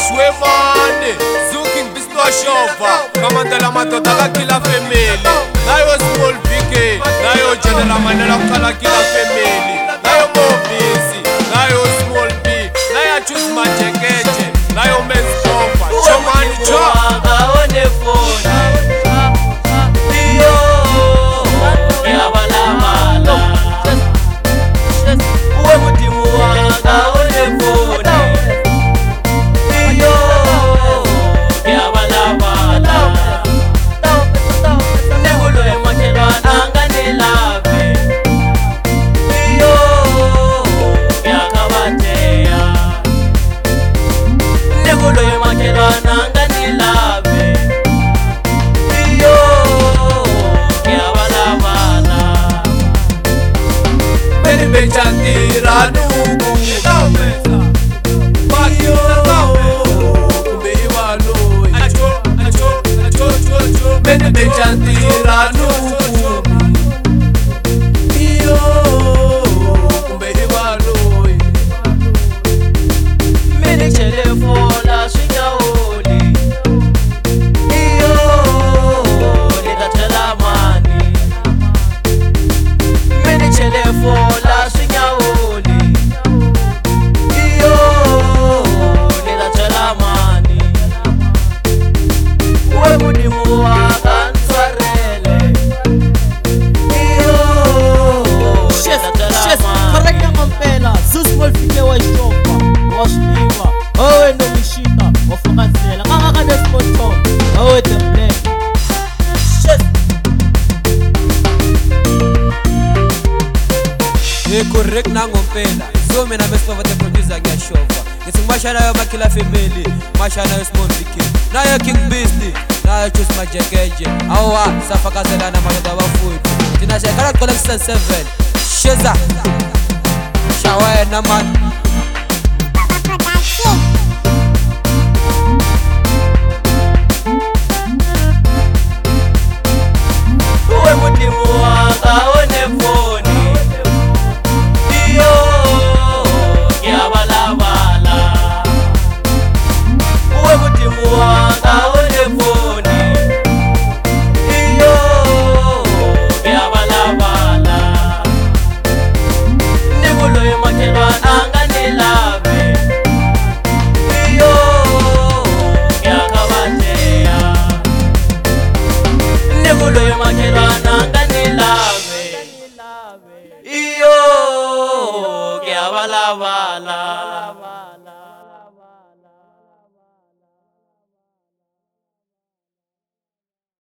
Shwemane, Zuking Biswashova, Kamandela Matota Kila Family, Nayo Small PK, Nayo General Manela Kala Kila Family, Nayo Mobisi, Nayo Small P, Nayo Choose Majekeje, Nayo Men's Sofa, Chomani Choa. Correct na ngompela so mina mesova the producer ngiyashova ngithi ngibashana yo Kila Family mashana yo Small PK nayo King Beast nayo Choose Majekeje awa safakazelana madoda bafuthi thina shekala kuqala ku 7 sheza shawena man